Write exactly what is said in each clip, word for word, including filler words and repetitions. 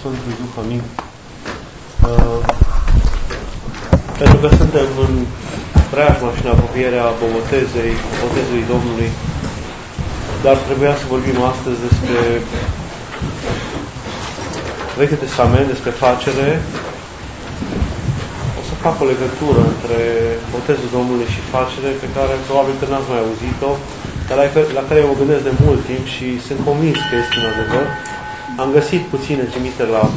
Sfântului Duh, amin. Uh, pentru că suntem în preajma și în apropierea botezei, botezului Domnului, dar trebuia să vorbim astăzi despre Vechiul Testament, despre facere. O să fac o legătură între botezul Domnului și facere, pe care probabil că n-ați mai auzit-o, dar la care mă gândesc de mult timp și sunt convins că este un adevăr. Am găsit puține trimiteri la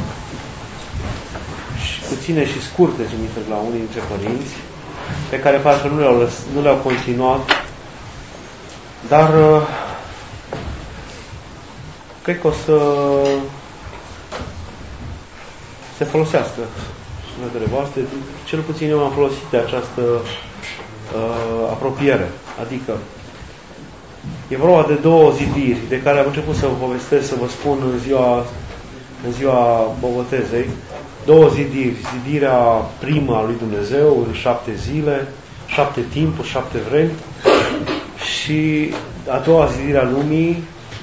puține și scurte trimiteri la unii dintre părinți, pe care parcă nu le-au, nu le-au continuat, dar uh, cred că o să se folosească sunetele voastre. Cel puțin eu am folosit de această uh, apropiere. Adică e vorba de două zidiri de care am început să vă povestesc, să vă spun în ziua, în ziua botezei. Două zidiri. Zidirea primă a lui Dumnezeu în șapte zile, șapte timpuri, șapte vremi, și a doua zidire a lumii,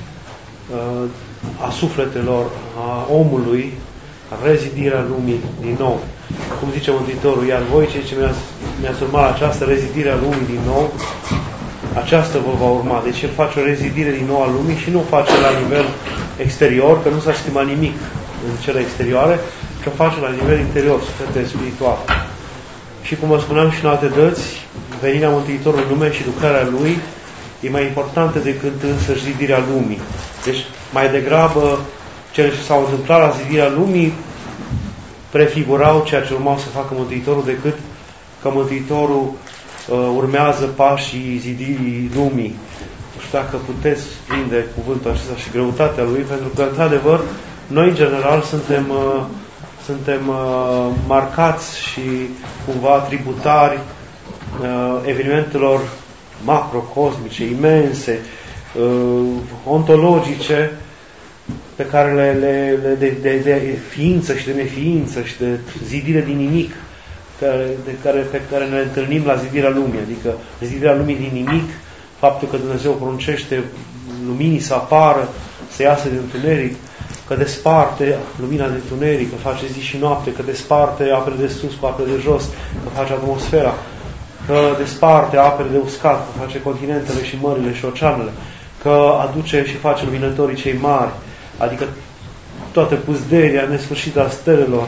a sufletelor, a omului, rezidirea lumii din nou. Cum zice Mântuitorul, iar voi, cei ce mi-ați, mi-ați urmat această rezidire a lumii din nou, aceasta vă va urma. Deci El face o rezidire din nou a lumii și nu o face la nivel exterior, că nu s-a schimbat nimic în cele exterioare, ci o face la nivel interior, sufletel, spiritual. Și cum vă spuneam și în alte dăți, venirea Mântuitorului în lume și lucrarea Lui e mai importantă decât însă zidirea lumii. Deci, mai degrabă, cele ce s-au întâmplat la zidirea lumii prefigurau ceea ce urmau să facă Mântuitorul, decât că Mântuitorul uh, urmează pașii zidirii lumii. Nu știu dacă puteți prinde cuvântul acesta și greutatea lui, pentru că, într-adevăr, noi, în general, suntem, uh, suntem uh, marcați și, cumva, tributari uh, evenimentelor macrocosmice, imense, uh, ontologice, pe care le, le, le de, de, de ființă și de neființă și de zidire din nimic, care, de care, pe care ne întâlnim la zidirea lumii. Adică zidirea lumii din nimic, faptul că Dumnezeu poruncește luminii să apară, să iasă din întuneric, că desparte lumina de întuneric, că face zi și noapte, că desparte apele de sus cu apele de jos, că face atmosfera, că desparte apele de uscat, că face continentele și mările și oceanele, că aduce și face luminătorii cei mari, adică toată puzderia nesfârșită a stelelor,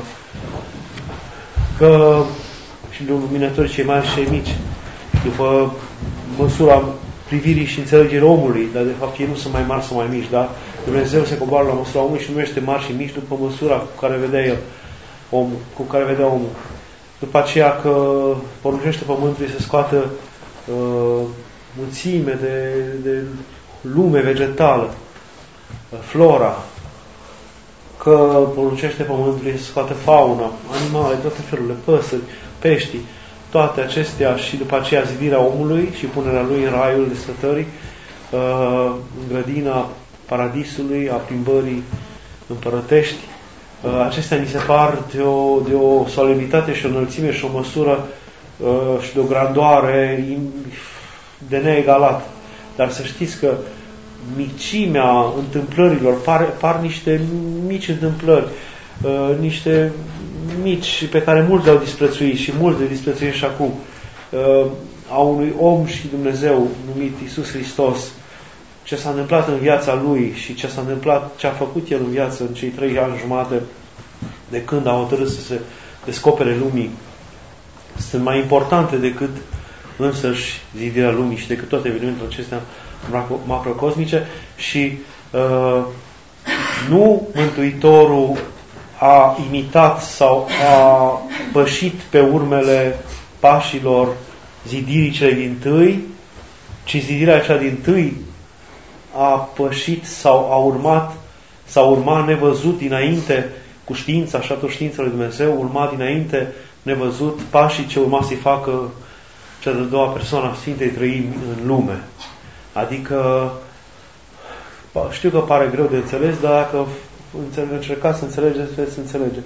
că și luminătorii cei mari și cei mici, după măsura privirii și înțelegerii omului, dar de fapt ei nu sunt mai mari sau mai mici, da? Dumnezeu se coboară la măsura omului și numește mari și mici după măsura cu care vedea el, omul, cu care vedea omul. După aceea că poruncește pământului să scoată uh, mulțime de, de lume vegetală, flora, că poruncește pământului să scoată fauna, animale, toate felurile, păsări, pești, toate acestea, și după aceea zidirea omului și punerea lui în raiul de stătării, în grădina paradisului, a plimbării împărătești. Acestea ni se par de o, de o solemnitate și o înălțime și o măsură și de o grandoare de neegalat. Dar să știți că micimea întâmplărilor par, par niște mici întâmplări, uh, niște mici pe care mulți le-au disprețuit și mulți le disprețuiesc și acum, uh, a unui om și Dumnezeu numit Iisus Hristos, ce s-a întâmplat în viața Lui și ce s-a întâmplat, ce a făcut El în viață în cei trei ani jumate de când a hotărât să se descopere lumii, sunt mai importante decât însăși zidirea lumii și decât toate evenimentele acestea macrocosmice. Și uh, nu Mântuitorul a imitat sau a pășit pe urmele pașilor zidirii celei dintâi, ci zidirea cea dintâi a pășit sau a urmat sau urma nevăzut dinainte cu știința, așa tot știința lui Dumnezeu, urma dinainte nevăzut pașii ce urma să-i facă cea de-a doua persoană a Sfintei Trăimi în lume. Adică, știu că pare greu de înțeles, dar dacă încercați să înțelegeți, veți înțelege.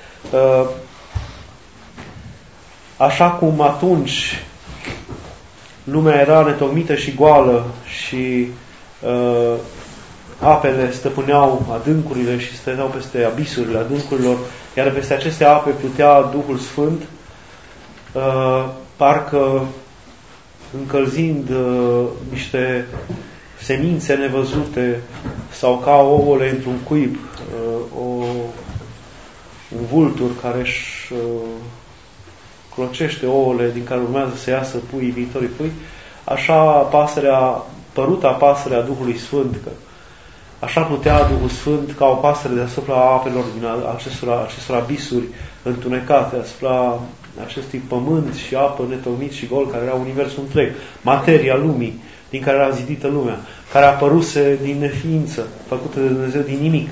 Așa cum atunci lumea era netocmită și goală și apele stăpâneau adâncurile și stăteau peste abisurile adâncurilor, iar peste aceste ape plutea Duhul Sfânt, uh, parcă încălzind uh, niște semințe nevăzute sau ca ouăle într-un cuib, uh, o, un vultur care își uh, clocește ouăle din care urmează să iasă puii, viitorii pui, așa pasărea, păruta pasărea Duhului Sfânt, că așa plutea Duhul Sfânt ca o pasăre deasupra apelor din acestor, acestor abisuri întunecate, asupra acestui pământ și apă netocmit și gol, care era universul întreg, materia lumii, din care era zidită lumea, care apăruse din neființă, făcută de Dumnezeu din nimic.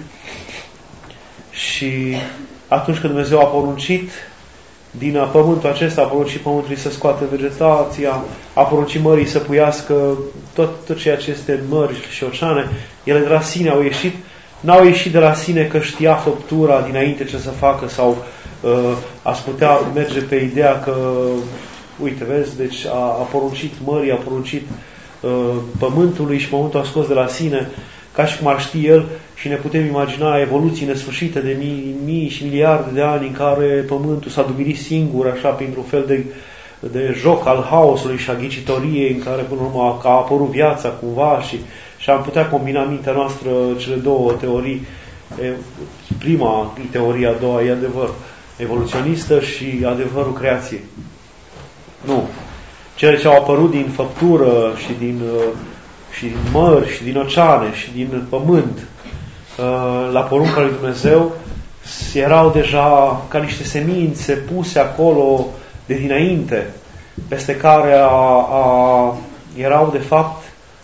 Și atunci când Dumnezeu a poruncit, din pământul acesta a poruncit pământului să scoată vegetația, a poruncit mării să puiască tot, tot ceea ce este în mări și oceane, ele de la sine au ieșit, n-au ieșit de la sine că știa făptura dinainte ce să facă sau uh, ați putea merge pe ideea că, uite, vezi, deci a, a poruncit mării, a poruncit uh, pământului și pământul a scos de la sine, ca și cum ar ști el, și ne putem imagina evoluții nesfârșite de mii, mii și miliarde de ani în care pământul s-a dumirit singur, așa, printr-un fel de, de joc al haosului și a ghicitoriei, în care până la urmă a apărut viața cumva și, și am putea combina în mintea noastră cele două teorii. Prima teorie, a doua e adevăr evoluționistă și adevărul creației. Nu. Cele ce au apărut din făptură și din, și din mări și din oceane și din pământ la porunca lui Dumnezeu erau deja ca niște semințe puse acolo de dinainte, peste care a, a, erau de fapt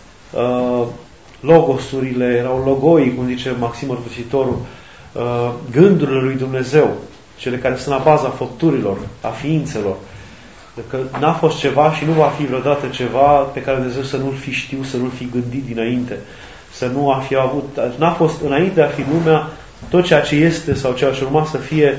logosurile, erau logoi, cum zice Maxim Mărturisitorul, gândurile lui Dumnezeu, cele care sunt la baza făpturilor, a ființelor. Că n-a fost ceva și nu va fi vreodată ceva pe care Dumnezeu să nu-l fi știut, să nu-l fi gândit dinainte. Să nu a fi avut, n-a fost înainte de a fi lumea, tot ceea ce este sau ceea ce urma să fie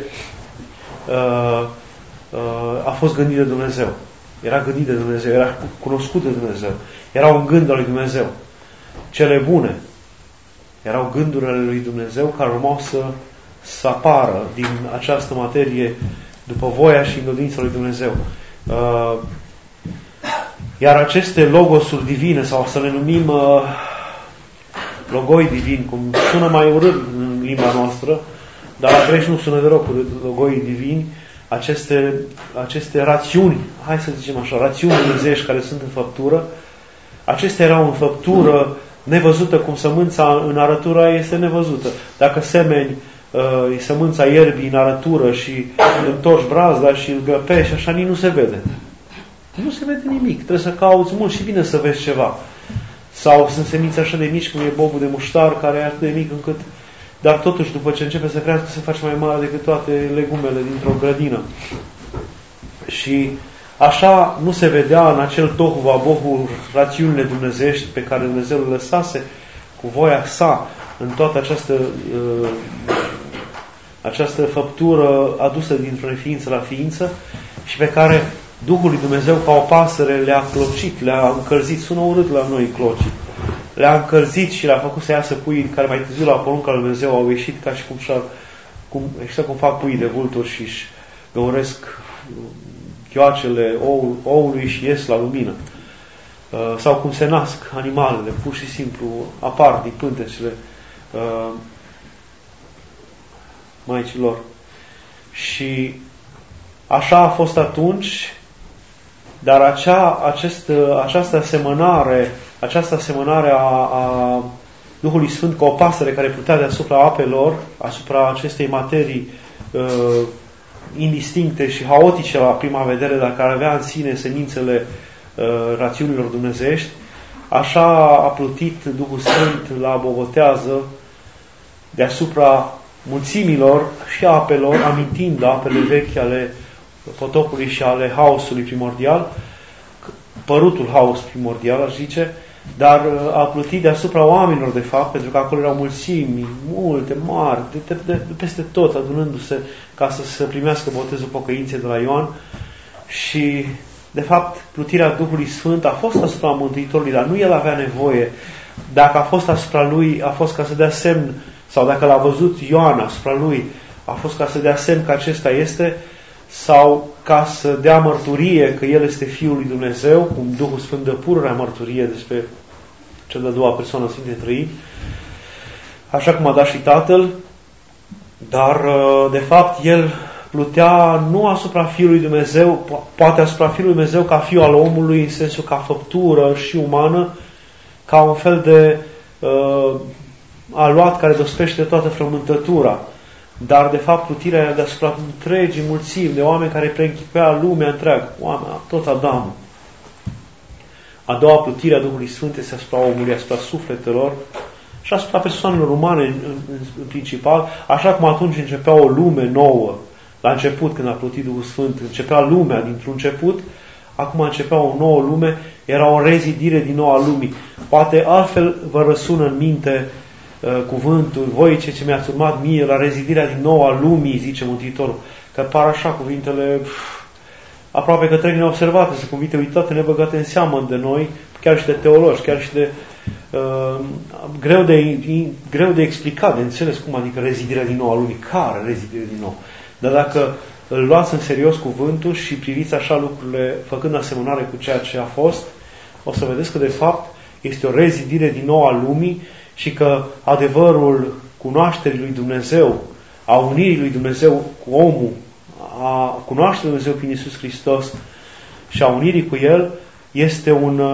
uh, uh, a fost gândit de Dumnezeu. Era gândit de Dumnezeu, era cunoscut de Dumnezeu. Era un gând al lui Dumnezeu. Cele bune erau gândurile lui Dumnezeu care urmau să, să apară din această materie după voia și îngăduința lui Dumnezeu. Uh, iar aceste logosuri divine, sau să le numim uh, logoi divini, cum sună mai urât în limba noastră, dar la greci nu sună deloc logoi divini, aceste, aceste rațiuni, hai să zicem așa, rațiuni dumnezeiești care sunt în făptură, acestea erau în făptură nevăzută, cum sămânța în arătura este nevăzută. Dacă semeni uh, sămânța ierbii în arătură și întorci brazda și îl grăpești, așa nici nu se vede. Nu se vede nimic. Trebuie să cauți mult și bine să vezi ceva. Sau sunt semințe așa de mici, cum e bobul de muștar, care e atât de mic încât... Dar totuși, după ce începe să crească, se face mai mare decât toate legumele dintr-o grădină. Și așa nu se vedea în acel tohu vabohu rațiunile dumnezeiești pe care Dumnezeu le lăsase cu voia sa în toată această, uh, această făptură adusă dintr-o neființă la ființă și pe care Duhul lui Dumnezeu ca o pasăre le-a clocit, le-a încălzit. Sună urât la noi clocit. Le-a încălzit și le-a făcut să iasă puii care mai târziu la porunca lui Dumnezeu au ieșit ca și cum, cum, exact cum fac puii de vulturi și își găuresc chioacele ou, oului și ies la lumină. Uh, sau cum se nasc animalele, pur și simplu apar din pântecele uh, maicilor. Și așa a fost atunci, dar acea, acest, această asemănare, această asemănare a, a Duhului Sfânt ca o pasăre care plutea deasupra apelor, asupra acestei materii uh, indistincte și haotice la prima vedere, dar care avea în sine semințele uh, rațiunilor dumnezeiești, așa a plutit Duhul Sfânt la bobotează deasupra mulțimilor și apelor, amintind apele vechi ale potopului și ale haosului primordial, părutul haos primordial, aș zice, dar a plutit deasupra oamenilor, de fapt, pentru că acolo erau mulțimi, multe, mari, de, de, de, de peste tot, adunându-se ca să se primească botezul pocăinței de la Ioan. Și, de fapt, plutirea Duhului Sfânt a fost asupra Mântuitorului, dar nu el avea nevoie Dacă a fost asupra lui, a fost ca să dea semn, sau dacă l-a văzut Ioan asupra lui, a fost ca să dea semn că acesta este, sau ca să dea mărturie că El este Fiul lui Dumnezeu, cum Duhul Sfânt dă pururea mărturie despre cea de-a doua persoană Sfinte Trăimi, așa cum a dat și Tatăl, dar de fapt El plutea nu asupra Fiului Dumnezeu, po- poate asupra Fiului Dumnezeu ca Fiul al omului, în sensul ca făptură și umană, ca un fel de uh, aluat care dospește toată frământătura. Dar, de fapt, plutirea era deasupra întregii mulțimi de oameni care preînchipea lumea întreagă. Oameni, tot Adam. A doua plutire a Duhului Sfânt este asupra omului, asupra sufletelor și asupra persoanelor umane în, în, în principal, așa cum atunci începea o lume nouă. La început, când a plutit Duhul Sfânt, începea lumea dintr-un început, acum începea o nouă lume, era o rezidire din nou a lumii. Poate altfel vă răsună în minte uh, cuvântul, voi ce, ce mi-ați urmat mie, la rezidirea din nou a lumii, zice Mântuitorul, că par așa cuvintele pf, aproape că trec neobservate, sunt cuvinte uitate, nebăgate în seamă de noi, chiar și de teologi, chiar și de uh, greu de greu de explicat, de înțeles cum adică rezidirea din nou a lumii, care rezidirea din nou. Dar dacă îl luați în serios cuvântul și priviți așa lucrurile făcând asemănare cu ceea ce a fost, o să vedeți că de fapt este o rezidire din nou a lumii și că adevărul cunoașterii lui Dumnezeu, a unirii lui Dumnezeu cu omul, a cunoașterii lui Dumnezeu prin Iisus Hristos și a unirii cu El este un,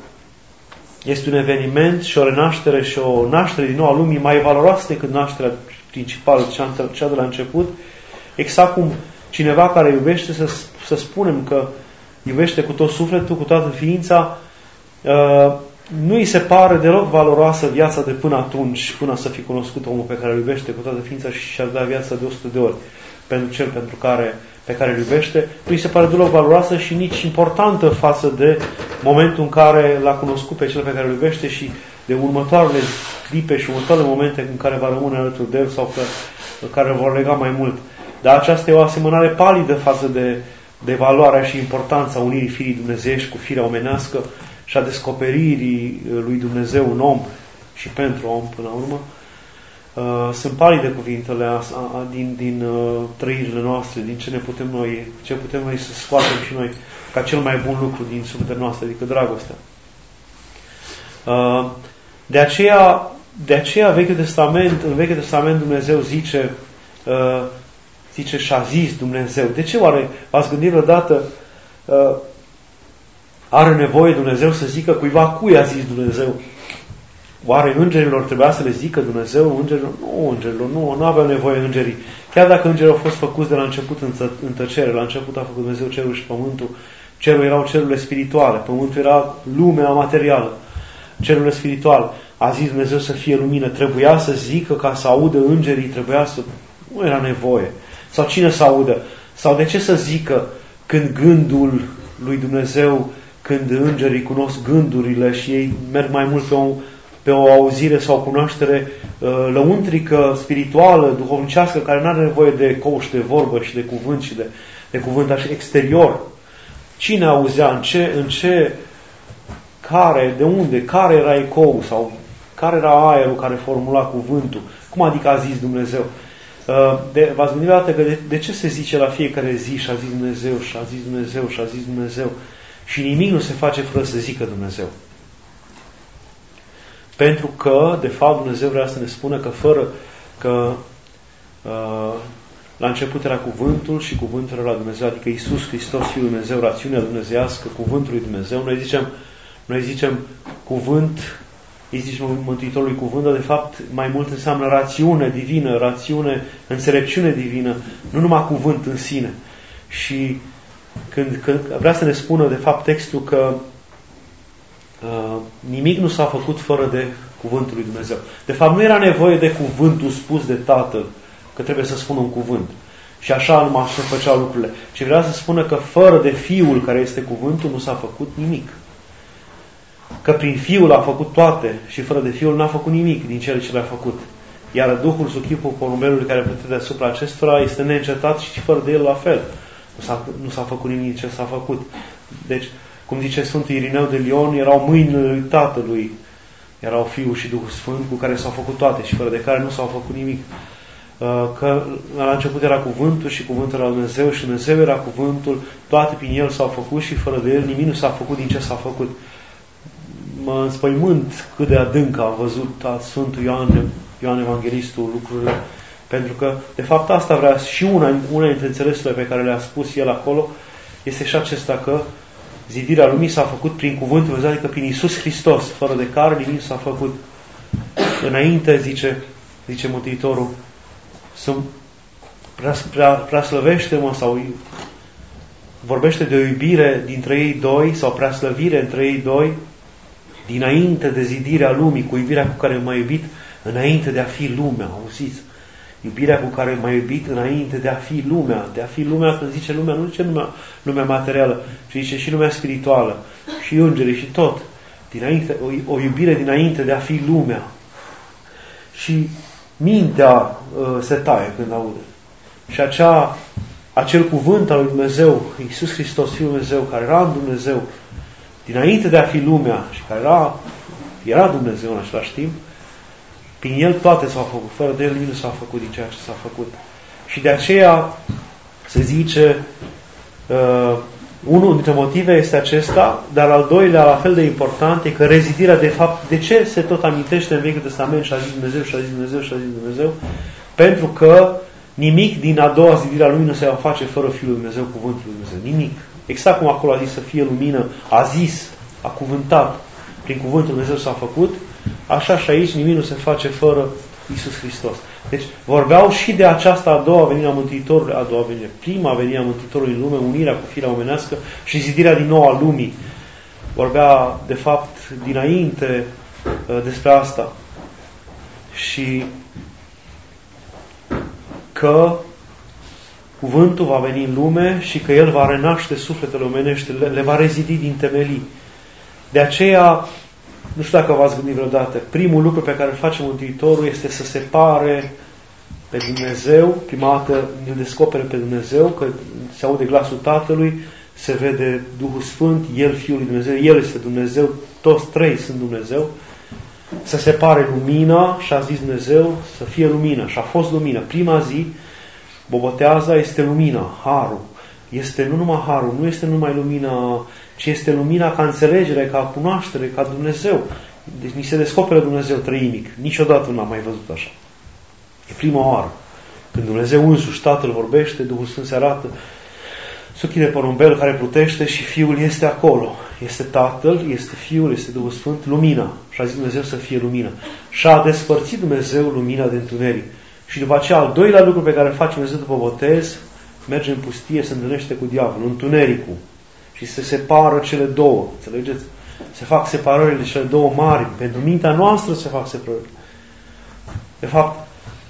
este un eveniment și o renaștere și o naștere din nou a lumii mai valoroasă decât nașterea principală, cea de la început. Exact cum cineva care iubește, să, să spunem că iubește cu tot sufletul, cu toată ființa, uh, nu îi se pare deloc valoroasă viața de până atunci, până să fi cunoscut omul pe care îl iubește cu toată ființa și și-ar da viața de o sută de ori pentru cel pentru care, pe care îl iubește, nu îi se pare deloc valoroasă și nici importantă față de momentul în care l-a cunoscut pe cel pe care îl iubește și de următoarele clipe și următoarele momente în care va rămâne alături de el sau că, care vor lega mai mult. Dar aceasta e o asemănare palidă față de, de valoarea și importanța unirii firii dumnezeiești cu firea omenească și a descoperirii lui Dumnezeu în om și pentru om până la urmă. Uh, sunt palide cuvintele a, a, din, din uh, trăirile noastre, din ce ne putem noi, ce putem noi să scoatem și noi ca cel mai bun lucru din sufletele noastre, adică dragostea. Uh, de aceea, de aceea Vechiul Testament, în Vechiul Testament Dumnezeu zice uh, zice și-a zis Dumnezeu. De ce oare v-ați gândit vreodată uh, are nevoie Dumnezeu să zică cuiva cui a zis Dumnezeu? Oare îngerilor trebuia să le zică Dumnezeu? Îngerilor? Nu, îngerilor, nu, nu aveau nevoie îngerii. Chiar dacă îngerii au fost făcuți de la început în, ță, în tăcere, la început a făcut Dumnezeu cerul și pământul, cerul erau cerurile spirituale, pământul era lumea materială, cerurile spirituale. A zis Dumnezeu să fie lumină, trebuia să zică ca să audă îngerii, trebuia să... Nu era nevoie. Sau cine să audă? Sau de ce să zică când gândul lui Dumnezeu, când îngerii cunosc gândurile și ei merg mai mult pe o, pe o auzire sau cunoaștere uh, lăuntrică, spirituală, duhovnicească, care nu are nevoie de coș, de vorbă și de cuvânt și de, de cuvânt așa exterior. Cine auzea? În ce, în ce, care, de unde, care era ecou sau care era aerul care formula cuvântul? Cum adică a zis Dumnezeu? De, v-ați gândit că de, de ce se zice la fiecare zi și a zis Dumnezeu, și a zis Dumnezeu, și a zis Dumnezeu și nimic nu se face fără să zică Dumnezeu? Pentru că, de fapt, Dumnezeu vrea să ne spună că fără că uh, la început era cuvântul și cuvântul era la Dumnezeu, adică Iisus Hristos, Fiul lui Dumnezeu, rațiunea dumnezeiască, cuvântul lui Dumnezeu. Noi zicem, noi zicem cuvânt, îi zici Mântuitorului cuvânt, dar de fapt mai mult înseamnă rațiune divină, rațiune, înțelepciune divină, nu numai cuvânt în sine. Și când, când vrea să ne spună de fapt textul că uh, nimic nu s-a făcut fără de cuvântul lui Dumnezeu. De fapt nu era nevoie de cuvântul spus de Tatăl, că trebuie să spună un cuvânt. Și așa numai se făceau lucrurile. Și vrea să spună că fără de Fiul care este cuvântul nu s-a făcut nimic. Că prin Fiul a făcut toate și fără de Fiul n-a făcut nimic din cele ce le-a făcut. Iar Duhul sub chipul porumbelului care plătește deasupra acestora este neîncetat și fără de el la fel. Nu s-a, nu s-a făcut nimic ce s-a făcut. Deci, cum zice Sfântul Irineu de Lion, erau mâinile lui Tatălui erau Fiul și Duhul Sfânt, cu care s-au făcut toate și fără de care nu s-au făcut nimic. Că la început era Cuvântul și Cuvântul era Dumnezeu și Dumnezeu era Cuvântul, toate prin El s-au făcut și fără de El nimic nu s-a făcut din ce s-a făcut. Mă înspăimânt cât de adânc a văzut Sfântul Ioan, Ioan Evanghelistul lucrurile, pentru că de fapt asta vrea și una, una dintre înțelesurile pe care le-a spus el acolo este și acesta, că zidirea lumii s-a făcut prin Cuvântul Dumnezeu, adică prin Iisus Hristos, fără de care nimic s-a făcut. Înainte, zice, zice Mântuitorul, să prea, prea, prea slăvește-mă, sau vorbește de o iubire dintre ei doi, sau prea slăvire între ei doi, dinainte de zidirea lumii, cu iubirea cu care m-a iubit, înainte de a fi lumea, auziți? Iubirea cu care m-a iubit înainte de a fi lumea. De a fi lumea, când zice lumea, nu zice lumea, lumea materială, ci zice și lumea spirituală, și îngerii, și tot. Dinainte, o, o iubire dinainte de a fi lumea. Și mintea uh, se taie când aude. Și acea, acel cuvânt al lui Dumnezeu, Iisus Hristos, Fiul Dumnezeu, care era în Dumnezeu, dinainte de a fi lumea și care era, era Dumnezeu în același timp, prin El toate s-au făcut. Fără de El nimic nu s-a făcut din ceea ce s-a făcut. Și de aceea se zice, uh, unul dintre motive este acesta, dar al doilea, la fel de important, e că rezidirea, de fapt, de ce se tot amintește în Vechiul Testament și a zis Dumnezeu, și a zis Dumnezeu, și a zis Dumnezeu? Pentru că nimic din a doua zidire a lumii nu se va face fără Fiul lui Dumnezeu, Cuvântul lui Dumnezeu. Nimic. Exact cum acolo a zis să fie lumină, a zis, a cuvântat, prin Cuvântul lui Dumnezeu s-a făcut, așa și aici nimic nu se face fără Iisus Hristos. Deci vorbeau și de aceasta a doua venire a Mântuitorului, a doua venire, prima venire a Mântuitorului în lume, unirea cu firea omenească și zidirea din nou a lumii. Vorbea, de fapt, dinainte despre asta. Și că Cuvântul va veni în lume și că El va renaște sufletele omenești, le, le va rezidi din temelii. De aceea, nu știu dacă v-ați gândit vreodată, primul lucru pe care îl face Mântuitorul este să separe pe Dumnezeu, prima dată îl descopere pe Dumnezeu, că se aude glasul Tatălui, se vede Duhul Sfânt, El, Fiul lui Dumnezeu, El este Dumnezeu, toți trei sunt Dumnezeu, să separe lumina și a zis Dumnezeu să fie lumină și a fost lumină. Prima zi, Boboteaza este lumina, harul. Este nu numai harul, nu este numai lumina, ci este lumina ca înțelegere, ca cunoaștere, ca Dumnezeu. Deci ni se descoperă Dumnezeu treinic. Niciodată nu am mai văzut așa. E prima oară. Când Dumnezeu însuși, Tatăl vorbește, Duhul Sfânt se arată, se ochii de porumbel care plutește și Fiul este acolo. Este Tatăl, este Fiul, este Duhul Sfânt, lumina. Și a zis Dumnezeu să fie lumină. Și a despărțit Dumnezeu lumina de întuneric. Și după aceea, al doilea lucru pe care îl face Dumnezeu după botez, merge în pustie, se întâlnește cu diavolul, întunericul. Și se separă cele două. Înțelegeți? Se fac separările cele două mari. Pentru mintea noastră se fac separări. De fapt,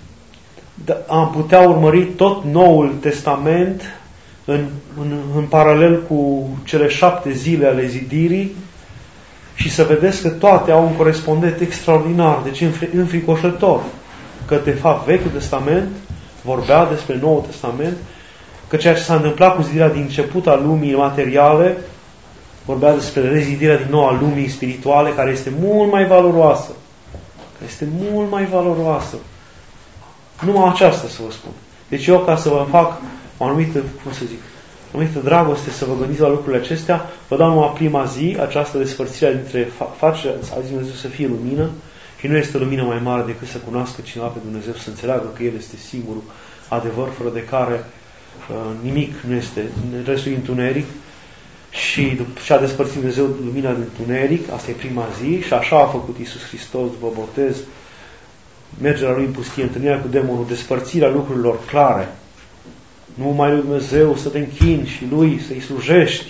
am putea urmări tot Noul Testament în, în, în paralel cu cele șapte zile ale zidirii și să vedeți că toate au un corespondent extraordinar, deci înfricoșător. Că, de fapt, Vechiul Testament vorbea despre Noul Testament, că ceea ce s-a întâmplat cu zidirea din început a lumii materiale vorbea despre rezidirea din nou a lumii spirituale, care este mult mai valoroasă. Care este mult mai valoroasă. Numai aceasta să vă spun. Deci eu, ca să vă fac o anumită, cum să zic, o anumită dragoste să vă gândiți la lucrurile acestea, vă dau numai prima zi, această despărțire dintre face, a zis Dumnezeu să fie lumină, și nu este lumină mai mare decât să cunoască cineva pe Dumnezeu, să înțeleagă că El este singurul adevăr, fără de care uh, nimic nu este, restul întuneric. Și și-a despărțit Dumnezeu lumina din întuneric, asta e prima zi, și așa a făcut Iisus Hristos după botez, mergerea Lui în pustie, întâlnirea cu demonul, despărțirea lucrurilor clare. Nu mai lui Dumnezeu să te închini și Lui să-i slujești.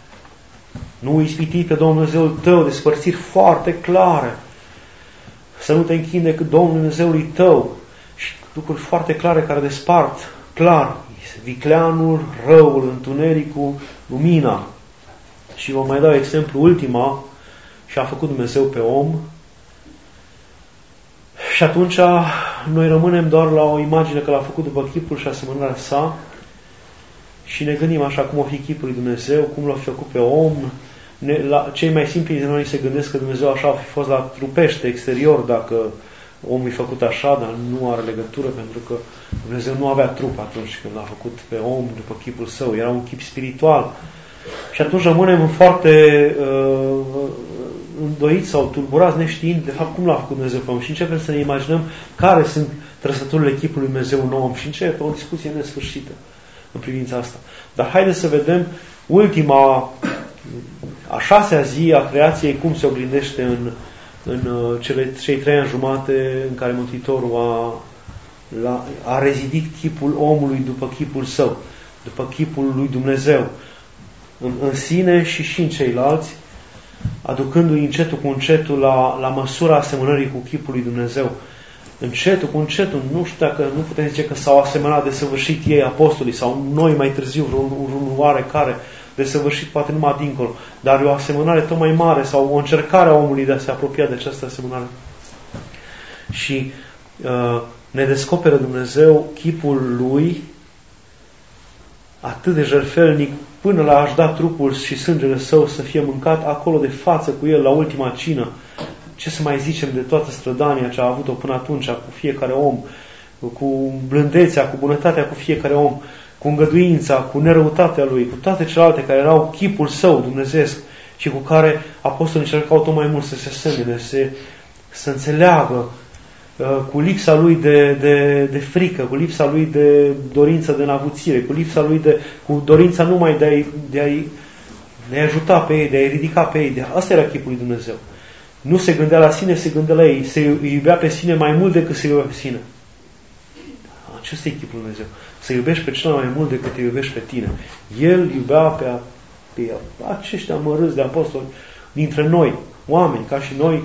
Nu ispiti pe Domnul Dumnezeul tău, despărțiri foarte clare. Să nu te închini decât Domnul Dumnezeului tău. Și lucruri foarte clare care despart clar vicleanul, răul, întunericul, lumina. Și vă mai dau exemplu ultima, și a făcut Dumnezeu pe om. Și atunci noi rămânem doar la o imagine că l-a făcut după chipul și asemănarea sa și ne gândim așa cum o fi chipul lui Dumnezeu, cum l-a făcut pe om, ne, la, cei mai simpli dintre noi se gândesc că Dumnezeu așa a fi fost la trupește, exterior, dacă omul e făcut așa, dar nu are legătură, pentru că Dumnezeu nu avea trup atunci când l-a făcut pe om după chipul său. Era un chip spiritual. Și atunci rămânem foarte uh, îndoiți sau tulburați neștiind de fapt cum l-a făcut Dumnezeu pe om și începem să ne imaginăm care sunt trăsăturile chipului Dumnezeu în om și începe o discuție nesfârșită în privința asta. Dar haideți să vedem ultima, a șasea zi a creației, cum se oglindește în, în cele, cei trei ani jumate în care Mântuitorul a, la, a rezidit chipul omului după chipul său, după chipul lui Dumnezeu, în, în sine și și în ceilalți, aducându-i încetul cu încetul la, la măsura asemănării cu chipul lui Dumnezeu. Încetul cu încetul, nu știu dacă nu putem zice că s-au asemănat de săvârșit ei apostolii sau noi mai târziu vreun, vreun oarecare de săvârșit, poate numai dincolo, dar e o asemănare tot mai mare sau o încercare a omului de a se apropia de această asemănare. Și uh, ne descoperă Dumnezeu chipul lui atât de jertfelnic până la a-și da trupul și sângele său să fie mâncat acolo de față cu el la ultima cină. Ce să mai zicem de toată strădania ce a avut-o până atunci cu fiecare om, cu blândețea, cu bunătatea cu fiecare om, cu îngăduința, cu nerăutatea lui, cu toate celelalte care erau chipul său dumnezeiesc și cu care apostolii încercau tot mai mult să se semene, să, să înțeleagă, cu lipsa lui de, de, de frică, cu lipsa lui de dorință de înavuțire, cu lipsa lui de, cu dorința numai de a-i, de a-i, de a-i ajuta pe ei, de a-i ridica pe ei. De, asta era chipul lui Dumnezeu. Nu se gândea la sine, se gândea la ei. Se iubea pe sine mai mult decât se iubea pe sine. Acesta e chipul lui Dumnezeu. Să iubești pe cel mai mult decât te iubești pe tine. El iubea pe, a, pe aceștia amărâți de apostoli dintre noi, oameni ca și noi,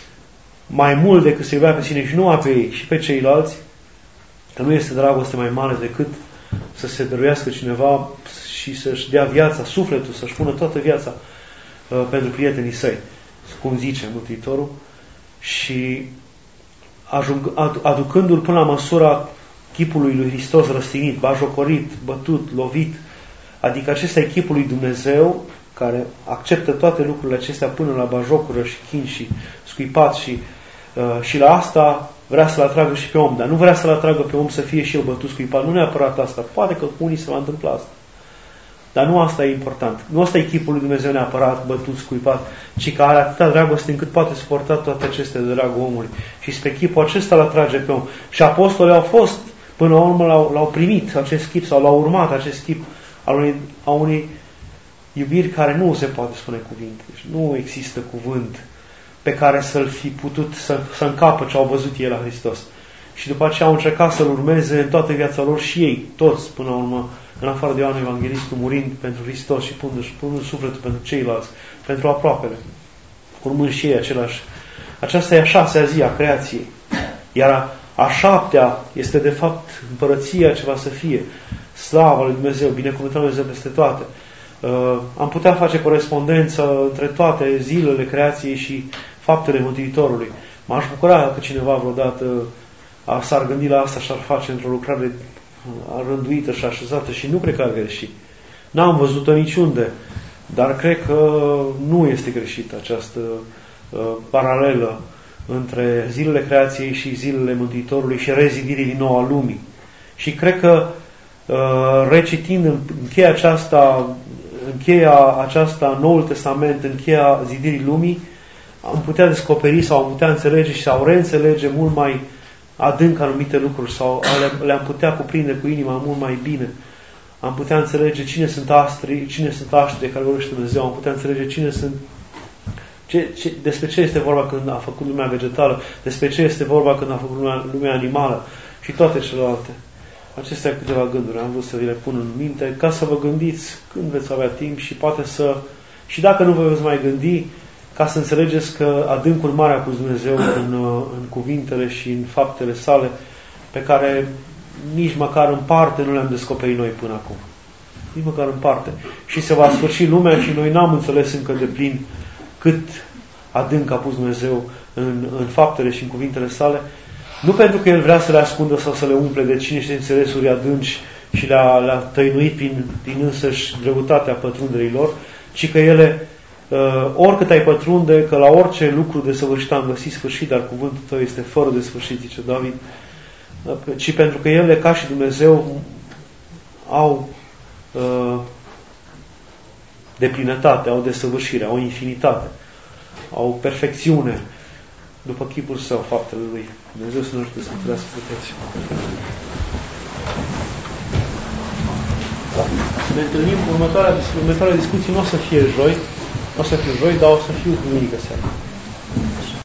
mai mult decât se iubea pe sine și nu pe ei și pe ceilalți, că nu este dragoste mai mare decât să se dăruiască cineva și să-și dea viața, sufletul, să-și pună toată viața uh, pentru prietenii săi, cum zice Mântuitorul, și ajung, aducându-l până la măsura chipului lui Hristos răstignit, bajocorit, bătut, lovit, adică acesta e chipul lui Dumnezeu, care acceptă toate lucrurile acestea până la bajocură și chin și scuipat și, uh, și la asta vrea să-l atragă și pe om, dar nu vrea să-l atragă pe om să fie și el bătut, scuipat, nu neapărat asta, poate că cu unii se va întâmpla asta. Dar nu asta e important. Nu asta e chipul lui Dumnezeu neapărat, bătut, scuipat, ci că are atâta dragoste încât poate suporta toate acestea de dragul omului. Și spre chipul acesta îl atrage pe om. Și apostolii au fost, până la urmă l-au, l-au primit acest chip sau l-au urmat acest chip al unei, a unei iubiri care nu se poate spune cuvinte. Deci nu există cuvânt pe care să-l fi putut să, să încapă ce au văzut ei la Hristos. Și după aceea au încercat să-l urmeze în toată viața lor și ei, toți, până la urmă, în afară de Ioan Evanghelistul, murind pentru Hristos și punându-și, punând sufletul pentru ceilalți, pentru aproapele, urmând și ei același. Aceasta e a șasea zi a creației. Iar a șaptea este de fapt împărăția ce va să fie. Slava lui Dumnezeu, binecuvântarea lui Dumnezeu peste toate. Uh, am putea face corespondență între toate zilele creației și faptele Mântuitorului. M-aș bucura dacă cineva vreodată ar, s-ar gândi la asta și ar face într-o lucrare rânduită și așezată și nu cred că ar greși. N-am văzut-o niciunde, dar cred că nu este greșită această uh, paralelă între zilele creației și zilele Mântuitorului și rezidirii din nou a lumii. Și cred că uh, recitind încheia aceasta, încheia aceasta Noul Testament, încheia zidirii lumii, am putea descoperi sau am putea înțelege și sau reînțelege mult mai adânc anumite lucruri sau le, le-am putea cuprinde cu inima mult mai bine. Am putea înțelege cine sunt astri, cine sunt aștri de care vorbește Dumnezeu, am putea înțelege cine sunt ce, ce, despre ce este vorba când a făcut lumea vegetală, despre ce este vorba când a făcut lumea, lumea animală și toate celelalte. Acestea câteva gânduri am vrut să vi le pun în minte ca să vă gândiți când veți avea timp și poate să, și dacă nu vă veți mai gândi, ca să înțelegeți că adâncul mare a pus Dumnezeu în, în cuvintele și în faptele sale pe care nici măcar în parte nu le-am descoperit noi până acum. Nici măcar în parte. Și se va sfârși lumea și noi n-am înțeles încă de plin cât adânc a pus Dumnezeu în, în faptele și în cuvintele sale. Nu pentru că El vrea să le ascundă sau să le umple de cine știe înțelesuri adânci și le-a, le-a tăinuit prin, prin însăși drăgutatea pătrunderii lor, ci că ele uh, oricât ai pătrunde, că la orice lucru desăvârșit am găsit sfârșit, dar cuvântul tău este fără de sfârșit, zice David, ci pentru că ele, ca și Dumnezeu, au uh, deplinătate, au desăvârșire, au infinitate, au perfecțiune, după chipul său, faptele Lui. Dumnezeu să ne ajute să înțelească puteți. Ne întâlnim cu următoarea, următoarea discuție, nu o să fie joi, nu o să fie joi, dar o să fie duminică seara.